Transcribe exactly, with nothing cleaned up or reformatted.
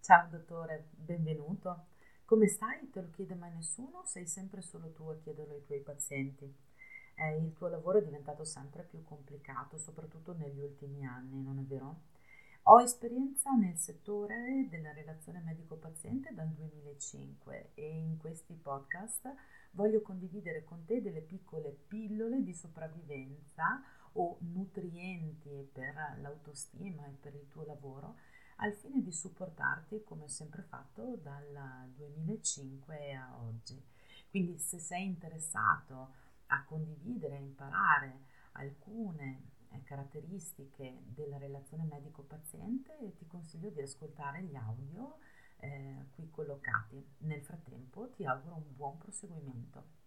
Ciao dottore, benvenuto. Come stai? Te lo chiede mai nessuno? Sei sempre solo tu a chiederlo ai tuoi pazienti. Eh, il tuo lavoro è diventato sempre più complicato, soprattutto negli ultimi anni, non è vero? Ho esperienza nel settore della relazione medico-paziente dal duemilacinque e in questi podcast voglio condividere con te delle piccole pillole di sopravvivenza o nutrienti per l'autostima e per il tuo lavoro al fine di supportarti come ho sempre fatto dal duemilacinque a oggi. Quindi se sei interessato a condividere, a imparare alcune eh, caratteristiche della relazione medico-paziente, ti consiglio di ascoltare gli audio eh, qui collocati. Nel frattempo ti auguro un buon proseguimento.